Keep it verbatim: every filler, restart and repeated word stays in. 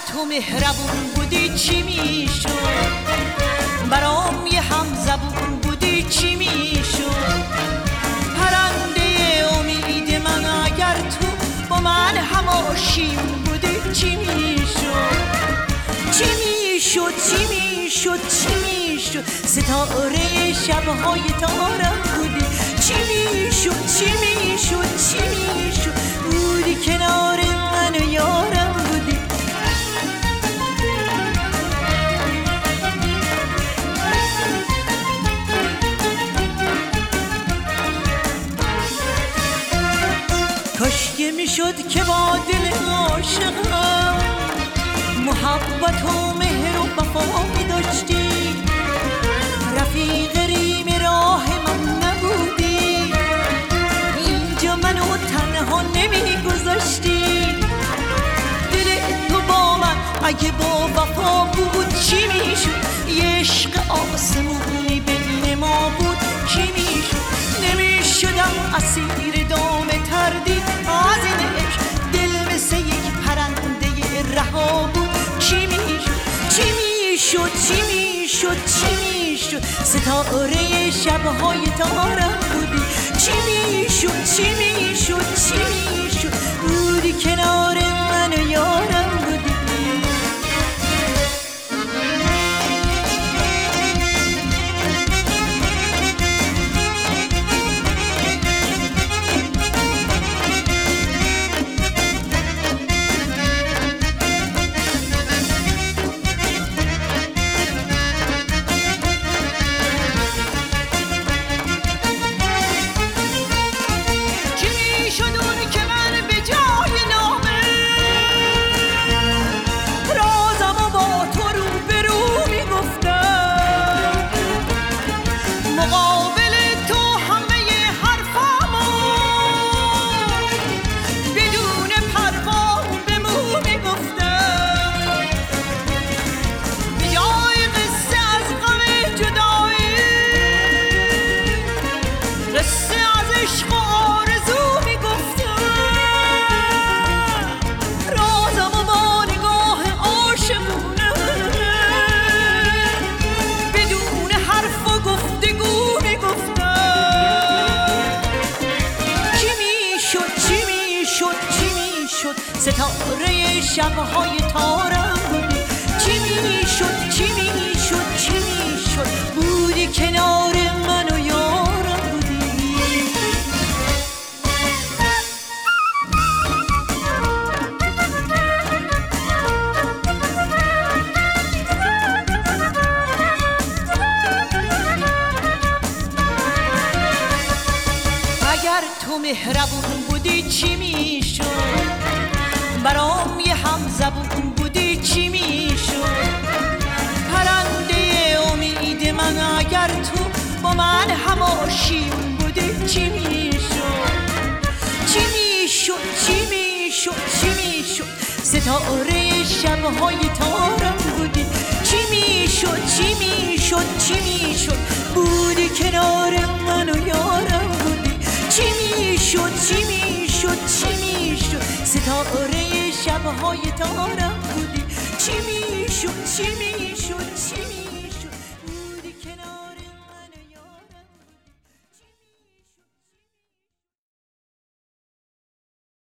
تو مهربون بودی چی میشد؟ برام یه همزبون بودی چی میشد؟ پرنده امید من اگر تو با من هماشیم بودی چی میشد؟ چی میشد؟ چی میشد؟ چی میشد؟ ستاره شبهای تارم بودی چی میشد؟ چی میشد؟ چی میشد؟ بودی کنار من و یارم بودی. کاشکی میشد که با دل عاشقم محبت و مهر و وفا می داشتی، رفیق ریم راه من نبودی، اینجا منو تنها نمی گذاشتی. دل تو با من اگه با وفا بود چی میشد؟ یه عشق آسمونی بین ما بود چی میشد؟ نمیشدم اسیر دام تردید از این عشق، دل مثل یک پرنده رها بود چی میشد؟ چی میشد؟ چی میشد؟ چی میشد؟ ستاره شبهای تارم بودی چی میشد؟ چی میشد؟ چی میشد؟ بودی کنار من و یارم بودی. ستاره شبهای تارم بودی چی میشد؟ چی میشد؟ چی میشد؟ بودی کنار من و یارم بودی. اگر تو مهربون بودی چی میشد؟ برام یه همزبون بودی چی میشد؟ پرنده امید من اگر تو با من هماشیم بودی چی میشد؟ چی میشد؟ چی میشد؟ چی میشد؟ ستاره شبهای تارم بودی چی میشد؟ چی میشد؟ چی میشد؟ بودی کنار من و یارم بودی چی میشد؟ چی میشد؟ چی میشد؟ ستاره شبهای تارم بودی چی میشد؟ چی میشد؟ چی